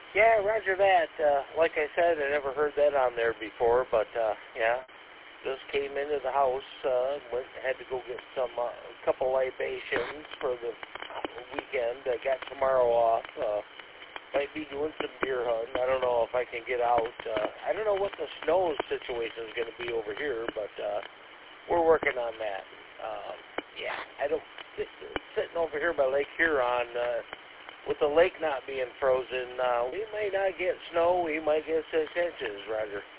Yeah, roger that. Like I said, I never heard that on there before, but yeah, just came into the house, had to go get some couple libations for the weekend. I got tomorrow off. Might be doing some deer hunting. I don't know if I can get out. I don't know what the snow situation is going to be over here, but we're working on that. Yeah, I don't sitting over here by Lake Huron. With the lake not being frozen, we may not get snow. We might get 6 inches, Roger.